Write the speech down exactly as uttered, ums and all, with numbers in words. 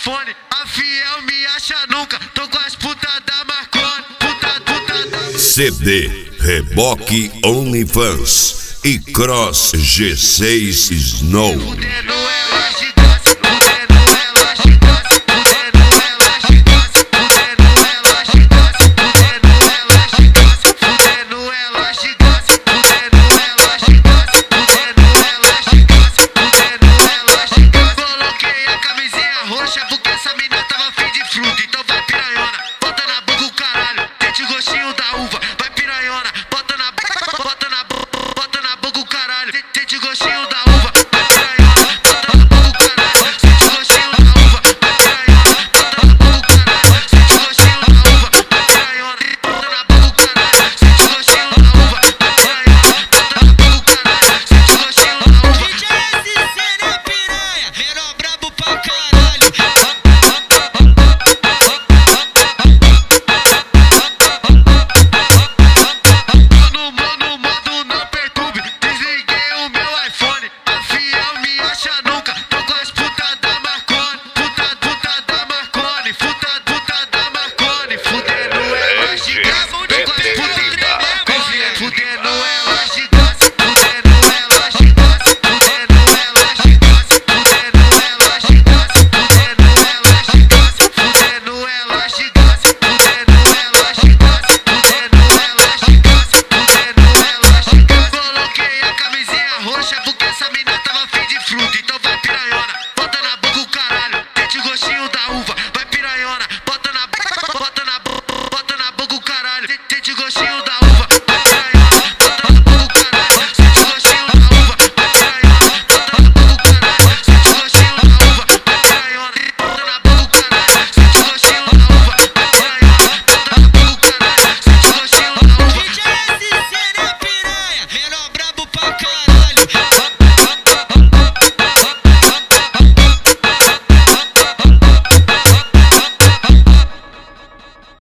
iPhone. A fiel me acha nunca, tô com as putas da Marconi. Puta, puta da... C D, Reboque OnlyFans e Cross G seis Snow. Fudendo ela de graça, fudendo ela de graça, fudendo ela de graça, fudendo ela de graça, fudendo ela de graça, fudendo ela de graça, fudendo ela de graça, fudendo ela de graça, fudendo ela de graça. Coloquei a camisinha roxa porque essa mina tava afim de fruta. Então vai piranhona, bota na boca o caralho, sente o gostinho da uva. Vai piranhona, bota na boca, bota na boca, bota na boca o caralho, sente o gostinho da uva. Vai piranhona, bota na boca o caralho, sente o gostinho da uva. Vai piranhona, bota na boca o caralho, sente o gostinho da uva. Vai piranhona, bota na boca o caralho, sente o gostinho da uva. Vai piranhona, bota na boca o caralho, sente o gostinho da uva. D J S C na piranha, menor brabo pra caralho. No modo, modo não perturbe, desliguei o meu iPhone. A fiel me acha nunca, tô com as putas da Marconi. Puta, puta da Marconi, puta, puta da Marconi. Fudendo ela de graça, tô com as putas da Marconi. Fudendo ela de graça, fudendo ela de graça, fudendo ela de graça, fudendo ela de graça, fudendo ela de graça, fudendo ela de graça, fudendo ela de graça, fudendo ela de graça, fudendo ela de graça. Coloquei a camisinha roxa porque essa mina tava afim de fruta.